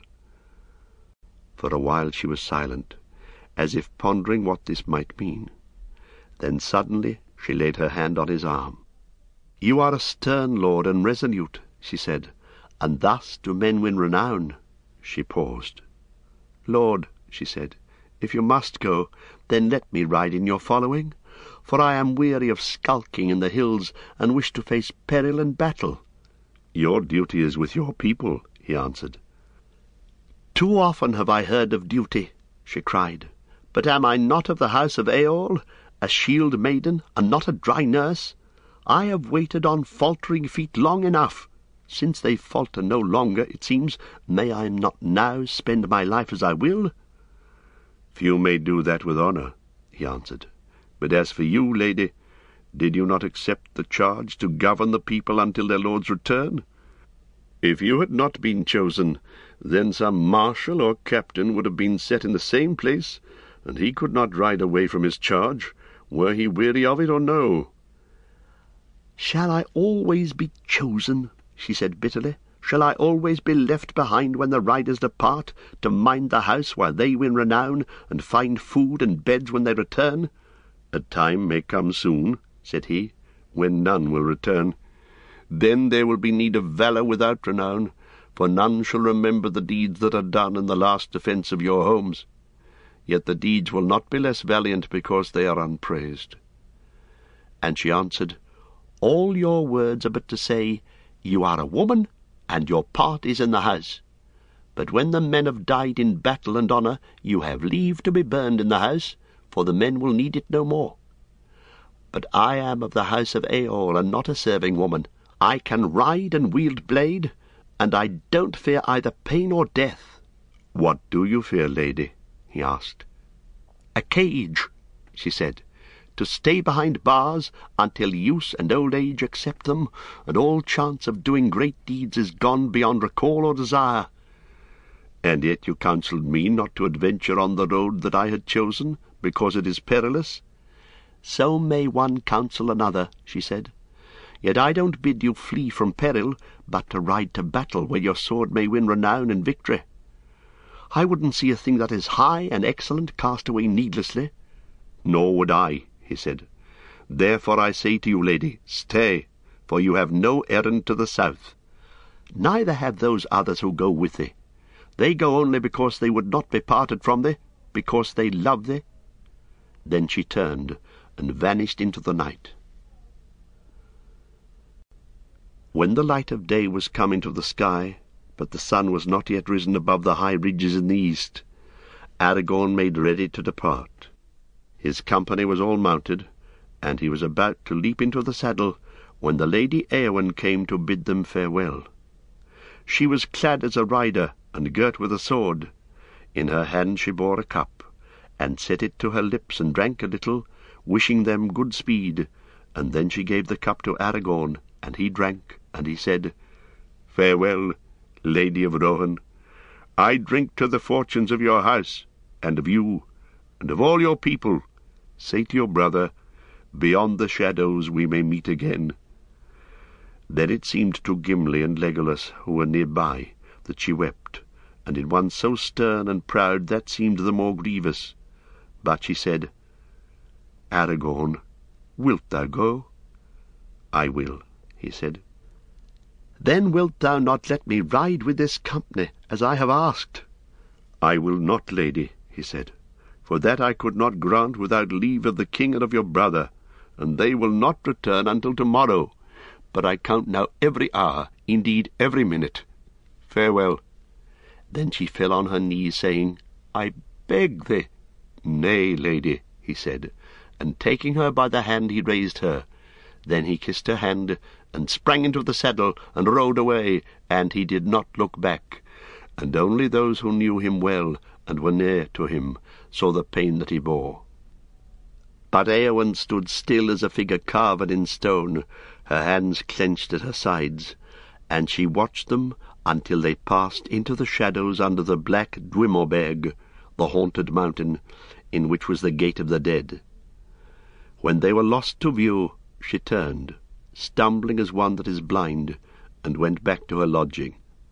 For a while she was silent, as if pondering what this might mean. Then suddenly she laid her hand on his arm. "You are a stern lord and resolute," she said, "and thus do men win renown." She paused. "Lord," she said, "if you must go, then let me ride in your following, for I am weary of skulking in the hills, and wish to face peril and battle." "Your duty is with your people," he answered. "Too often have I heard of duty," she cried. "But am I not of the house of Eorl, a shield maiden, and not a dry nurse? I have waited on faltering feet long enough. Since they falter no longer, it seems, may I not now spend my life as I will?" "Few may do that with honour," he answered. "But as for you, lady, did you not accept the charge to govern the people until their lord's return? If you had not been chosen, then some marshal or captain would have been set in the same place, and he could not ride away from his charge, were he weary of it or no." "Shall I always be chosen?" she said bitterly. "Shall I always be left behind when the riders depart, to mind the house while they win renown, and find food and beds when they return?" "A time may come soon," said he, "when none will return. Then there will be need of valour without renown, for none shall remember the deeds that are done in the last defence of your homes. Yet the deeds will not be less valiant because they are unpraised." And she answered, "All your words are but to say, you are a woman, and your part is in the house. But when the men have died in battle and honour, you have leave to be burned in the house, for the men will need it no more. But I am of the house of Eorl, and not a serving woman. I can ride and wield blade, and I don't fear either pain or death." "What do you fear, lady?" he asked. "A cage," she said, "to stay behind bars until use and old age accept them, and all chance of doing great deeds is gone beyond recall or desire." "And yet you counselled me not to adventure on the road that I had chosen, because it is perilous." "So may one counsel another," she said. "Yet I don't bid you flee from peril, but to ride to battle where your sword may win renown and victory. I wouldn't see a thing that is high and excellent cast away needlessly." "Nor would I," he said. "Therefore I say to you, lady, stay, for you have no errand to the south." "Neither have those others who go with thee. They go only because they would not be parted from thee, because they love thee." Then she turned and vanished into the night. When the light of day was come into the sky, but the sun was not yet risen above the high ridges in the east, Aragorn made ready to depart. His company was all mounted, and he was about to leap into the saddle when the Lady Éowyn came to bid them farewell. She was clad as a rider, and girt with a sword. In her hand she bore a cup, and set it to her lips, and drank a little, wishing them good speed. And then she gave the cup to Aragorn, and he drank, and he said, "Farewell, Lady of Rohan. I drink to the fortunes of your house, and of you, and of all your people. Say to your brother, beyond the shadows we may meet again." Then it seemed to Gimli and Legolas, who were near by, that she wept, and in one so stern and proud that seemed the more grievous. But she said, "Aragorn, wilt thou go?" "I will," he said. "Then wilt thou not let me ride with this company, as I have asked?" "I will not, lady," he said, "for that I could not grant without leave of the king and of your brother, and they will not return until tomorrow. But I count now every hour, indeed every minute. Farewell." Then she fell on her knees, saying, "I beg thee." "Nay, lady," he said, and taking her by the hand he raised her. Then he kissed her hand, and sprang into the saddle, and rode away, and he did not look back. And only those who knew him well, and were near to him, saw the pain that he bore. But Éowyn stood still as a figure carved in stone, her hands clenched at her sides, and she watched them until they passed into the shadows under the black Dwimorberg, the haunted mountain, in which was the Gate of the Dead. When they were lost to view, she turned, stumbling as one that is blind, and went back to her lodging.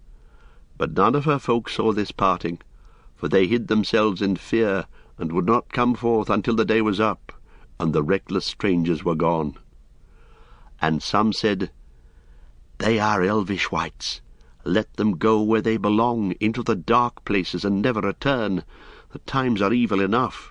But none of her folk saw this parting, for they hid themselves in fear, and would not come forth until the day was up, and the reckless strangers were gone. And some said, "They are elvish wights. Let them go where they belong, into the dark places, and never return. The times are evil enough."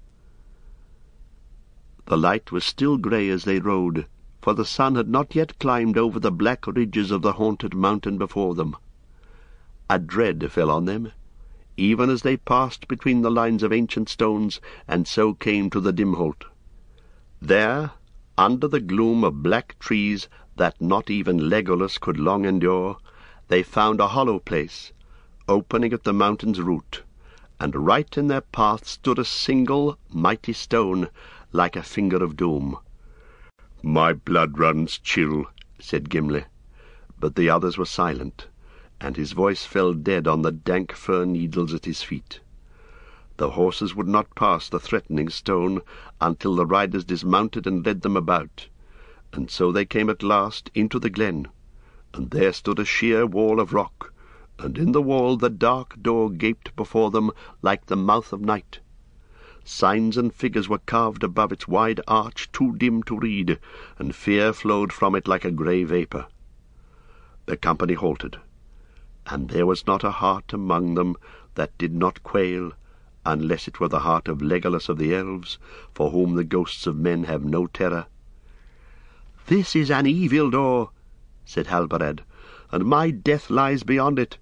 The light was still grey as they rode, for the sun had not yet climbed over the black ridges of the haunted mountain before them. A dread fell on them, even as they passed between the lines of ancient stones, and so came to the Dimholt. There, under the gloom of black trees that not even Legolas could long endure, they found a hollow place, opening at the mountain's root, and right in their path stood a single mighty stone, like a finger of doom. "My blood runs chill," said Gimli, but the others were silent, and his voice fell dead on the dank fir needles at his feet. The horses would not pass the threatening stone until the riders dismounted and led them about, and so they came at last into the glen, and there stood a sheer wall of rock, and in the wall the dark door gaped before them like the mouth of night. Signs and figures were carved above its wide arch, too dim to read, and fear flowed from it like a grey vapour. The company halted, and there was not a heart among them that did not quail, unless it were the heart of Legolas of the elves, for whom the ghosts of men have no terror. "This is an evil door," said Halbarad, "and my death lies beyond it.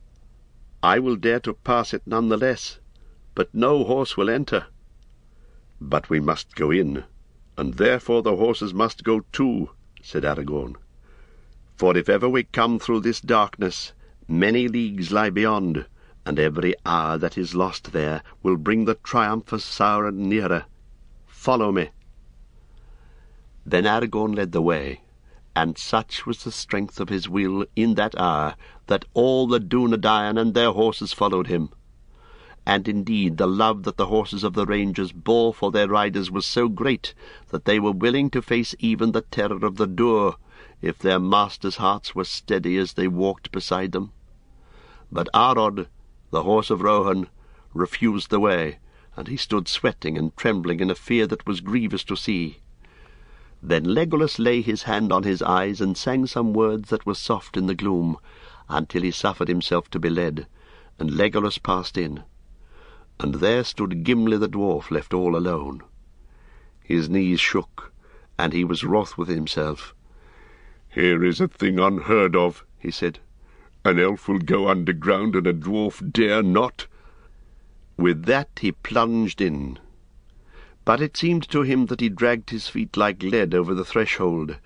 I will dare to pass it none the less, but no horse will enter." "But we must go in, and therefore the horses must go too," said Aragorn. "For if ever we come through this darkness, many leagues lie beyond, and every hour that is lost there will bring the triumph of Sauron nearer. Follow me." Then Aragorn led the way, and such was the strength of his will in that hour that all the Dunedain and their horses followed him. And indeed the love that the horses of the Rangers bore for their riders was so great that they were willing to face even the terror of the Duer, if their masters' hearts were steady as they walked beside them. But Arod, the horse of Rohan, refused the way, and he stood sweating and trembling in a fear that was grievous to see. Then Legolas lay his hand on his eyes and sang some words that were soft in the gloom, until he suffered himself to be led, and Legolas passed in. And there stood Gimli the dwarf, left all alone. His knees shook, and he was wroth with himself. "Here is a thing unheard of," he said. "An elf will go underground, and a dwarf dare not." With that he plunged in. But it seemed to him that he dragged his feet like lead over the threshold,